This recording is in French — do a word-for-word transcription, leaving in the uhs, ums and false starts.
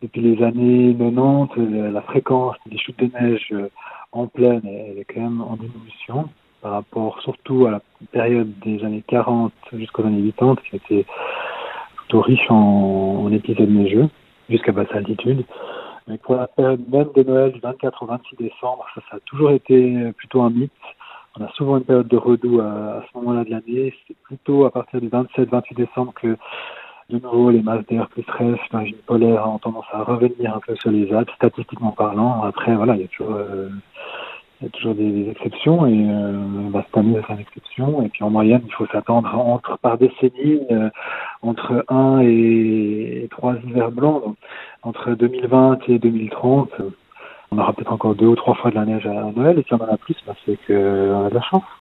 depuis les années quatre-vingt-dix, la fréquence des chutes de neige en plaine, elle est quand même en diminution par rapport surtout à la période des années quarante jusqu'aux années quatre-vingt-dix, qui était plutôt riche en, en épisodes neigeux, jusqu'à basse altitude. Mais pour la période même de Noël, du vingt-quatre au vingt-six décembre, ça, ça a toujours été plutôt un mythe. On a souvent une période de redoux à, à ce moment-là de l'année. C'est plutôt à partir du vingt-sept vingt-huit décembre que, de nouveau, les masses d'air plus stress, l'origine polaire ont tendance à revenir un peu sur les Alpes, statistiquement parlant. Après, voilà, il y a toujours, euh, il y a toujours des, des exceptions, et euh, bah, cette année, c'est une exception. Et puis, en moyenne, il faut s'attendre entre, par décennie, euh, entre un et, et trois hivers blancs. Donc, entre deux mille vingt et deux mille trente, on aura peut-être encore deux ou trois fois de la neige à Noël, et si on en a plus, bah, c'est qu'on a de la chance.